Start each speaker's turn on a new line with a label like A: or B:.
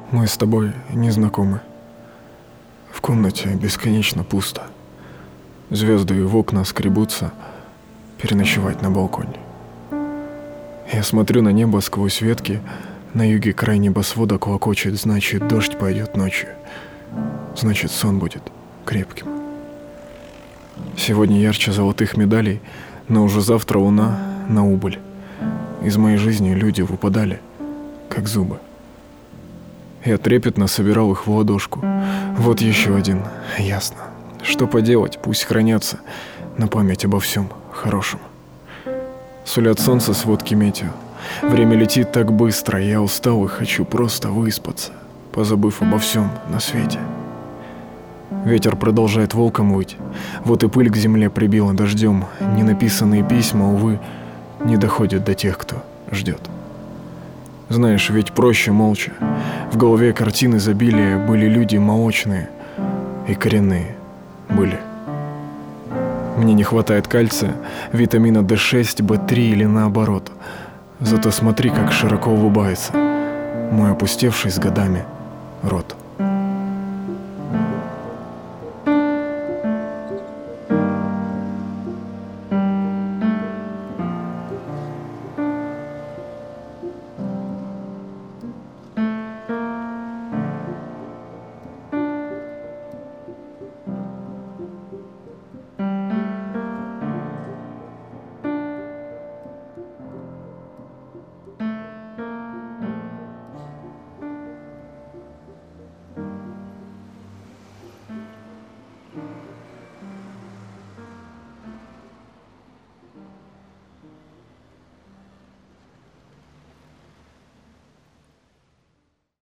A: Мы с тобой не знакомы. В комнате бесконечно пусто. Звезды в окна скребутся переночевать на балконе. Я смотрю на небо сквозь ветки. На юге край небосвода клокочет. Значит, дождь пойдет ночью. Значит, сон будет крепким. Сегодня ярче золотых медалей, но уже завтра луна на убыль. Из моей жизни люди выпадали, как зубы. Я трепетно собирал их в ладошку. Вот еще один, ясно. Что поделать, пусть хранятся на память обо всем хорошем. Сулят солнце сводки метео. Время летит так быстро, я устал и хочу просто выспаться, позабыв обо всем на свете. Ветер продолжает волком выть. Вот и пыль к земле прибила дождем. Ненаписанные письма, увы, не доходят до тех, кто ждет. Знаешь, ведь проще молча. В голове картины изобилия. Были люди молочные и коренные. Были. Мне не хватает кальция, витамина D6, B3 или наоборот. Зато смотри, как широко улыбается мой опустевший с годами рот.